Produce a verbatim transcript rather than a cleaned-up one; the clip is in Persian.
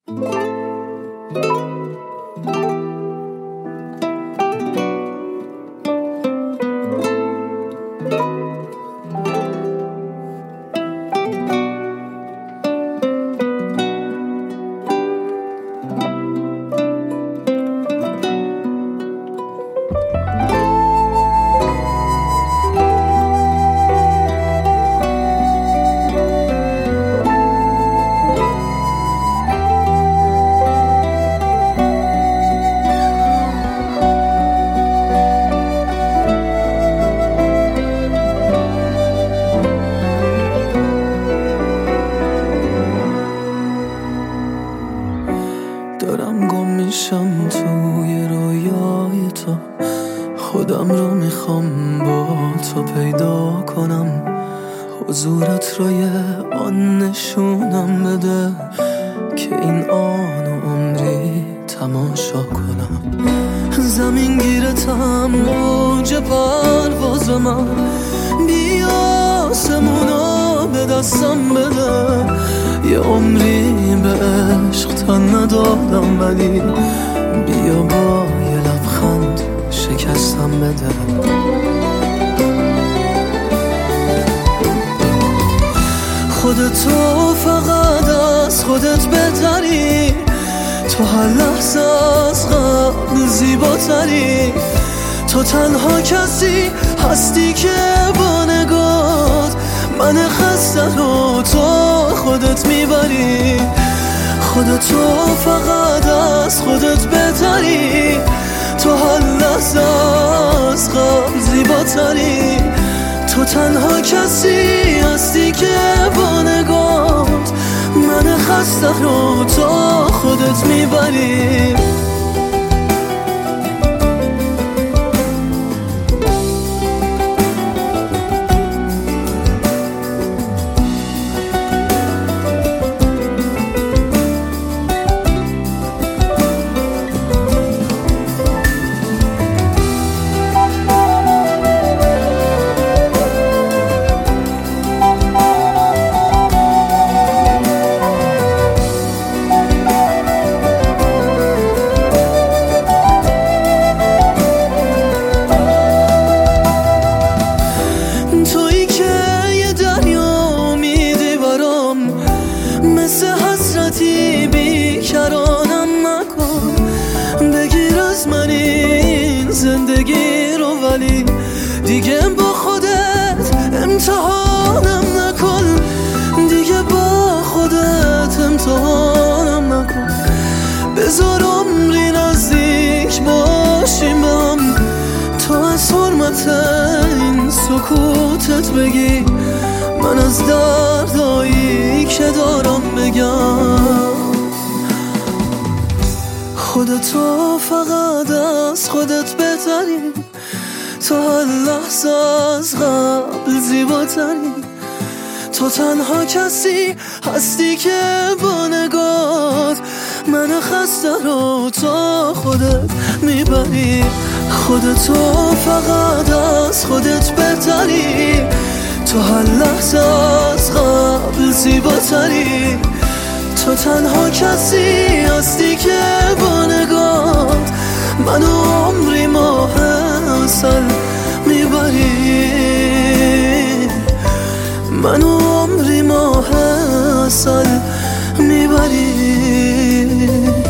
دارم گم میشم توی رویای تو، خودم رو میخوام با تو پیدا کنم، حضورت رو یه آن نشونم بده که این آن و عمری تماشا کنم. زمین گیرتم موج پرواز من، بیا آسمونو به دستم بده، یه عمری به عشق تن ندادم ولی بیا با یه لبخند شکستم بده. خودتو فقط از خودت بهتری، تو هر لحظه از قبل زیباتری، تو تنها کسی هستی که با نگات من خسته رو تو خودت میبری. خودتو فقط از خودت بهتری، تو هر لحظه از قبل زیباتری، تو تنها کسی هستی که با نگات من خسته رو تو خودت میبری. بیکرانم نکن، بگیر از من این زندگی رو ولی دیگه با خودت امتحانم نکن، دیگه با خودت امتحانم نکن. بذار عمری نزدیک باشیم به هم، تو از حرمت این سکوتت بگی، من از دردایی که دارم بگم. خودتو فقط از خودت بهتری، تو هر لحظه از قبل زیباتری، تو تنها کسی هستی که با نگات من خسته رو تو خودت میبری. خودتو فقط از خودت بهتری، تو هر لحظه از قبل زیباتری، تو تنها کسی هستی که با نگات منو عمری ماه عسل میبری، منو عمری ماه عسل میبری.